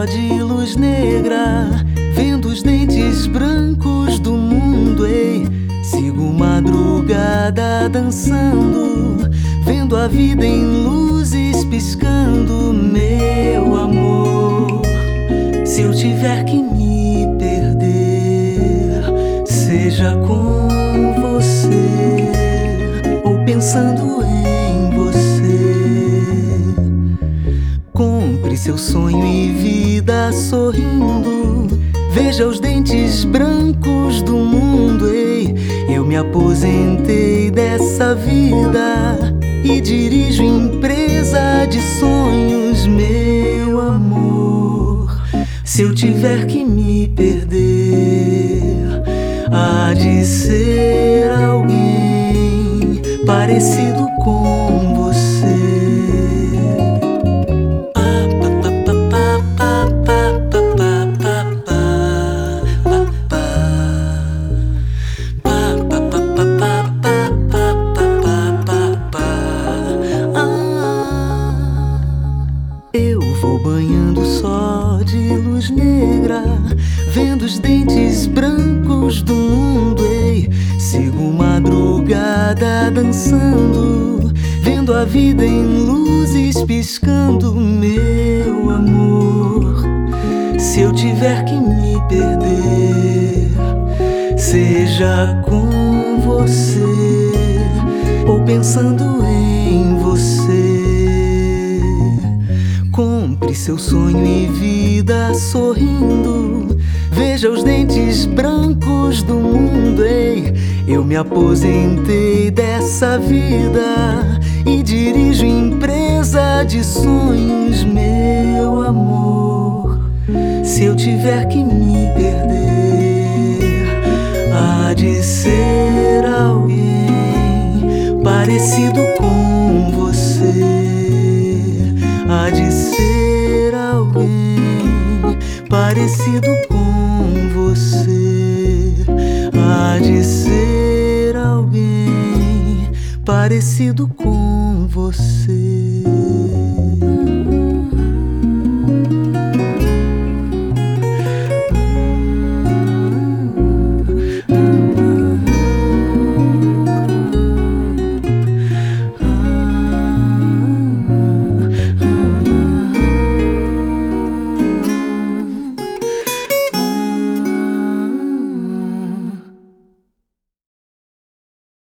só de luz negra, vendo os dentes brancos do mundo, ei. Sigo madrugada dançando, vendo a vida em luzes piscando, meu amor. Se eu tiver que me perder, seja com você ou pensando em você. Compre seu sonho e vida sorrindo, veja os dentes brancos do mundo, ei. Eu me aposentei dessa vida e dirijo empresa de sonhos, meu amor. Se eu tiver que me perder, há de ser alguém parecido com você. Eu vou banhando só de luz negra, vendo os dentes brancos do mundo, ei. Sigo madrugada dançando, vendo a vida em luzes piscando, meu amor. Se eu tiver que me perder, seja com você ou pensando em você. Compre seu sonho e vida sorrindo, veja os dentes brancos do mundo, ei. Eu me aposentei dessa vida e dirijo empresa de sonhos, meu amor. Se eu tiver que me perder, há de ser alguém parecido com você. Há de ser alguém parecido com você. Há de ser alguém parecido com você.